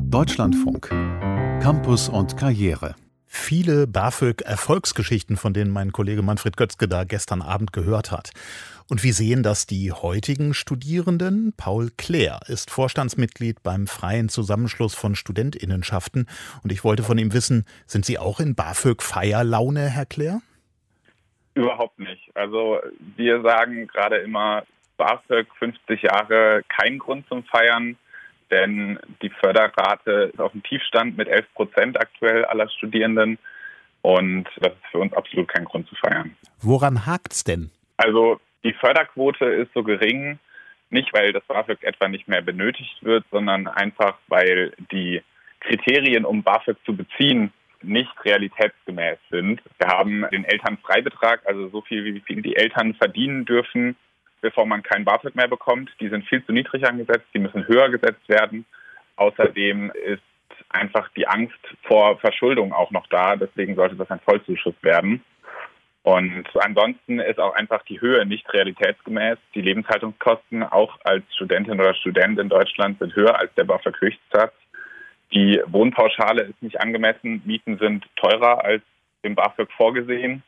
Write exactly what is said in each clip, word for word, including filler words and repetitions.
Deutschlandfunk. Campus und Karriere. Viele BAföG-Erfolgsgeschichten, von denen mein Kollege Manfred Götzke da gestern Abend gehört hat. Und wir sehen das die heutigen Studierenden. Paul Klähr ist Vorstandsmitglied beim Freien Zusammenschluss von StudentInnenschaften. Und ich wollte von ihm wissen, sind Sie auch in BAföG-Feierlaune, Herr Klähr? Überhaupt nicht. Also wir sagen gerade immer, BAföG fünfzig Jahre kein Grund zum Feiern, denn die Förderrate ist auf dem Tiefstand mit elf Prozent aktuell aller Studierenden und das ist für uns absolut kein Grund zu feiern. Woran hakt's denn? Also die Förderquote ist so gering, nicht weil das BAföG etwa nicht mehr benötigt wird, sondern einfach weil die Kriterien, um BAföG zu beziehen, nicht realitätsgemäß sind. Wir haben den Elternfreibetrag, also so viel, wie viel die Eltern verdienen dürfen, bevor man kein BAföG mehr bekommt. Die sind viel zu niedrig angesetzt, die müssen höher gesetzt werden. Außerdem ist einfach die Angst vor Verschuldung auch noch da, deswegen sollte das ein Vollzuschuss werden. Und ansonsten ist auch einfach die Höhe nicht realitätsgemäß. Die Lebenshaltungskosten auch als Studentin oder Student in Deutschland sind höher als der BAföG-Höchstsatz. Die Wohnpauschale ist nicht angemessen, Mieten sind teurer als im BAföG vorgesehen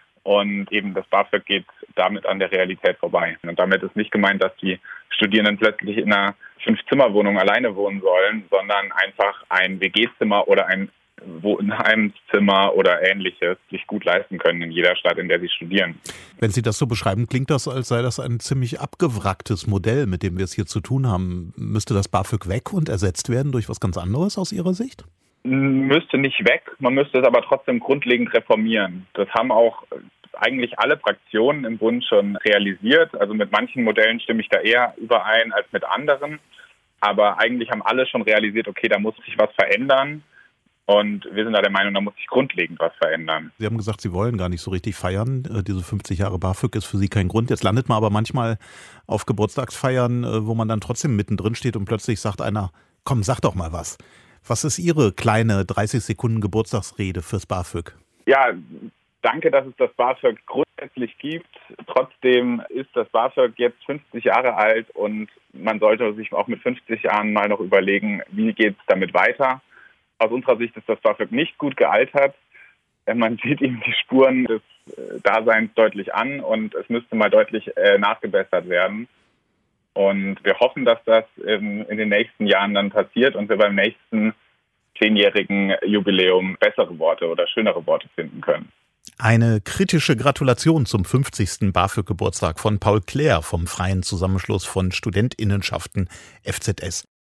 und eben das BAföG geht damit an der Realität vorbei. Und damit ist nicht gemeint, dass die Studierenden plötzlich in einer Fünf-Zimmer-Wohnung alleine wohnen sollen, sondern einfach ein W G-Zimmer oder ein Wohnheimszimmer oder Ähnliches sich gut leisten können in jeder Stadt, in der sie studieren. Wenn Sie das so beschreiben, klingt das, als sei das ein ziemlich abgewracktes Modell, mit dem wir es hier zu tun haben. Müsste das BAföG weg und ersetzt werden durch was ganz anderes aus Ihrer Sicht? Müsste nicht weg, man müsste es aber trotzdem grundlegend reformieren. Das haben auch eigentlich alle Fraktionen im Bund schon realisiert. Also mit manchen Modellen stimme ich da eher überein als mit anderen. Aber eigentlich haben alle schon realisiert, okay, da muss sich was verändern. Und wir sind da der Meinung, da muss sich grundlegend was verändern. Sie haben gesagt, Sie wollen gar nicht so richtig feiern. Diese fünfzig Jahre BAföG ist für Sie kein Grund. Jetzt landet man aber manchmal auf Geburtstagsfeiern, wo man dann trotzdem mittendrin steht und plötzlich sagt einer, komm, sag doch mal was. Was ist Ihre kleine dreißig Sekunden Geburtstagsrede fürs BAföG? Ja, danke, dass es das BAföG grundsätzlich gibt. Trotzdem ist das BAföG jetzt fünfzig Jahre alt und man sollte sich auch mit fünfzig Jahren mal noch überlegen, wie geht es damit weiter. Aus unserer Sicht ist das BAföG nicht gut gealtert. Man sieht ihm die Spuren des Daseins deutlich an und es müsste mal deutlich äh, nachgebessert werden. Und wir hoffen, dass das in, in den nächsten Jahren dann passiert und wir beim nächsten zehnjährigen Jubiläum bessere Worte oder schönere Worte finden können. Eine kritische Gratulation zum fünfzigsten BAföG-Geburtstag von Paul Klähr vom Freien Zusammenschluss von StudentInnenschaften F Z S.